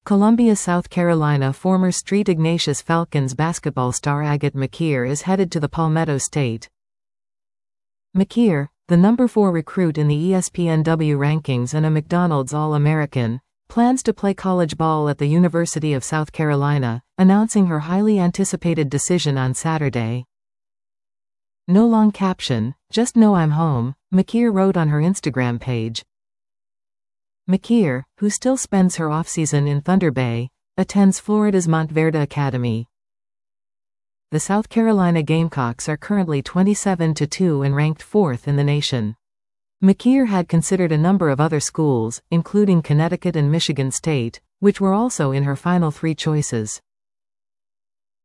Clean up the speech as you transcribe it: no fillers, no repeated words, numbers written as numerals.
Columbia, South Carolina. Former St. Ignatius Falcons basketball star Agate McKeer is headed to the Palmetto State. McKeer, the number 4 recruit in the ESPNW rankings and a McDonald's All-American, plans to play college ball at the University of South Carolina, announcing her highly anticipated decision on Saturday. No long caption, just know I'm home, McKeer wrote on her Instagram page. McKeer, who still spends her offseason in Thunder Bay, attends Florida's Montverde Academy. The South Carolina Gamecocks are currently 27-2 and ranked 4th in the nation. McKeer had considered a number of other schools, including Connecticut and Michigan State, which were also in her final 3 choices.